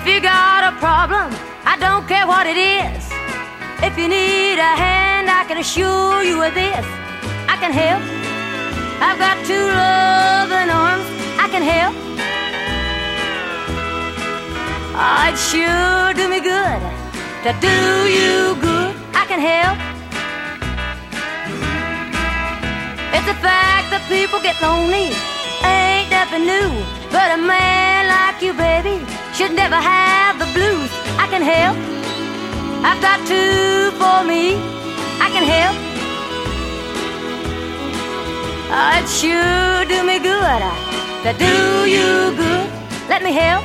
If you got a problem, I don't care what it is. If you need a hand, I can assure you of this. I can help. I've got two loving arms. I can help. Oh, it sure do me good to do you good. I can help. It's a fact that people get lonely. Ain't nothing new. But a man like you, baby, should never have the blues. I can help. I've got two for me. I can help. Oh, it sure do me good to do you good. Let me help.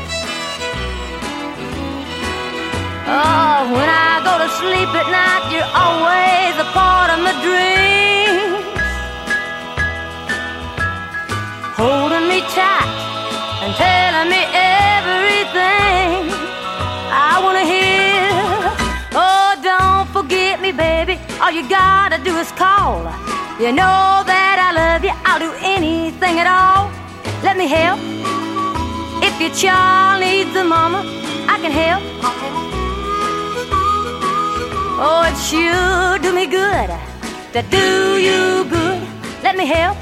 Oh, when I go to sleep at night, you're always a part of my dreams. Holding me tight and telling me everything I wanna hear. Oh, don't forget me, baby. All you gotta do is call. You know that I love you. I'll do anything at all. Let me help. If your child needs a mama, I can help. Oh, it sure do me good to do you good. Let me help.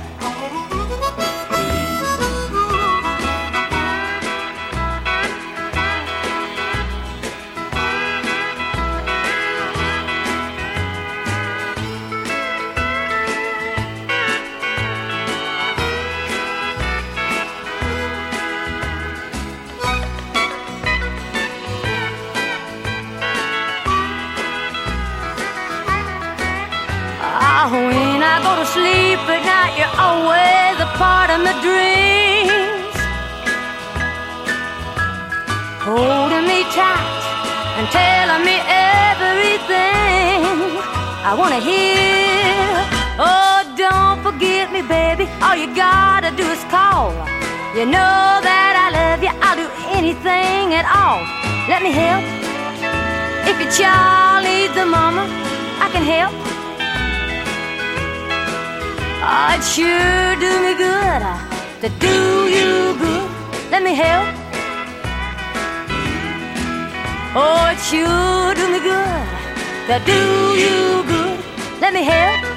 When I go to sleep at night, you're always a part of my dreams. Holding me tight and telling me everything I wanna hear. Oh, don't forget me, baby. All you gotta do is call. You know that I love you. I'll do anything at all. Let me help. If your child needs a mama, I can help. Oh, it sure do me good to do you good. Let me help. Oh, it sure do me good to do you good. Let me help.